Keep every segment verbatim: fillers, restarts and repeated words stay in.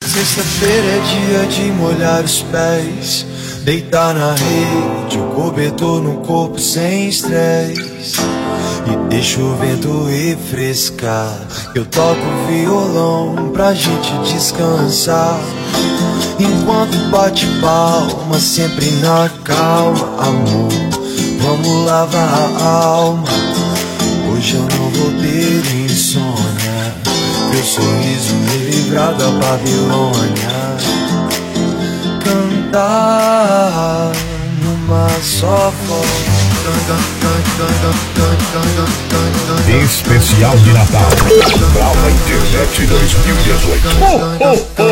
Sexta-feira é dia de molhar os pés, deitar na rede, o cobertor no corpo sem estresse. E deixa o vento refrescar. Eu toco violão pra gente descansar, enquanto bate palma, sempre na calma. Amor, vamos lavar a alma. Hoje eu não vou ter insônia, meu sorriso me livrar da Babilônia. Cantar numa só voz. Especial de Natal, Brava Internet dois mil e dezoito. Oh, oh, oh.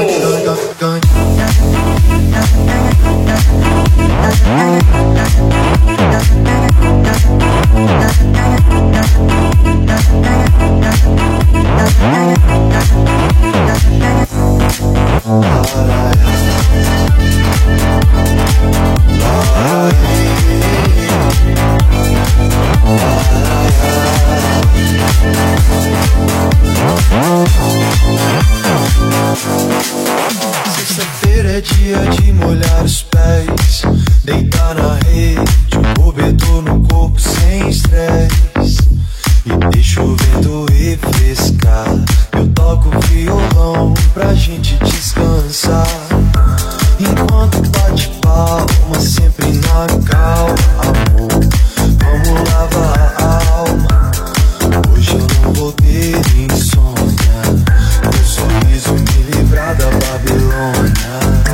Sexta-feira é dia de molhar os pés, deitar na rede, o cobertor no corpo sem estresse. E deixa o vento refrescar. Eu toco violão pra gente descansar, enquanto bate palma, sempre na calma. Amor, vamos lavar a alma. Hoje eu não vou ter insônia, meu sorriso me livrar da Babilônia.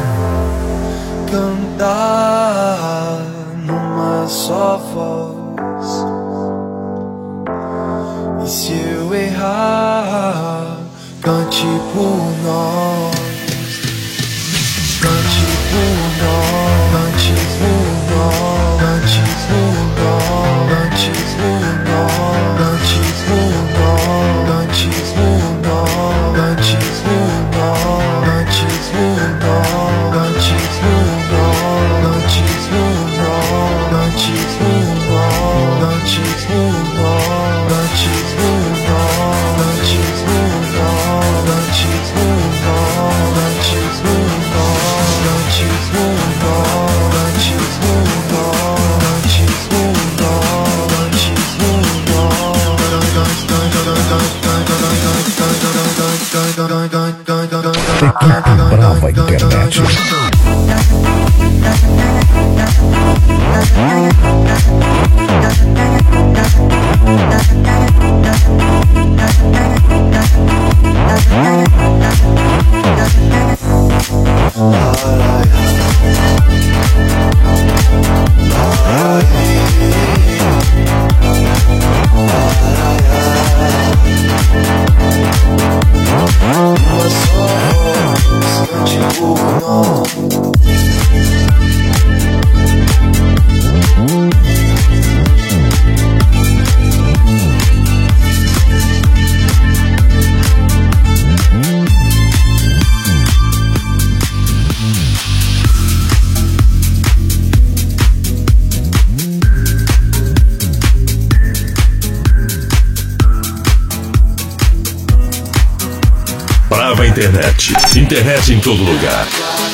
Cantar numa só voz. E se eu errar, cante por nós. Cante por nós, cante por nós, cante por nós, cante por nós, cante por nós, cante por nós, cante por nós, cante por nós, cante por nós, cante por nós, cante por nós, cante por nós, cante por nós, cante por nós, cante por Equipe Brava Internet. Brava Internet. Internet em todo lugar.